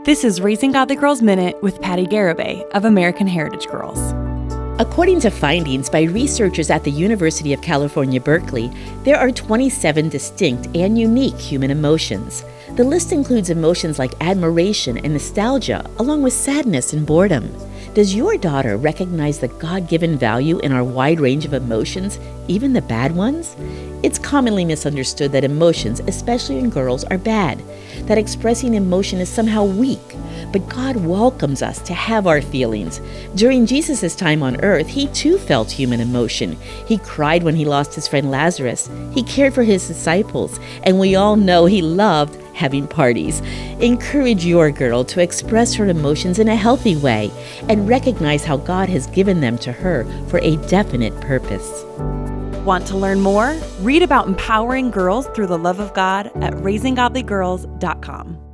This is Raising Godly Girls Minute with Patty Garibay of American Heritage Girls. According to findings by researchers at the University of California, Berkeley, there are 27 distinct and unique human emotions. The list includes emotions like admiration and nostalgia, along with sadness and boredom. Does your daughter recognize the God-given value in our wide range of emotions, even the bad ones? It's commonly misunderstood that emotions, especially in girls, are bad, that expressing emotion is somehow weak. But God welcomes us to have our feelings. During Jesus' time on earth, he too felt human emotion. He cried when he lost his friend Lazarus. He cared for his disciples, and we all know he loved having parties. Encourage your girl to express her emotions in a healthy way and recognize how God has given them to her for a definite purpose. Want to learn more? Read about empowering girls through the love of God at raisinggodlygirls.com.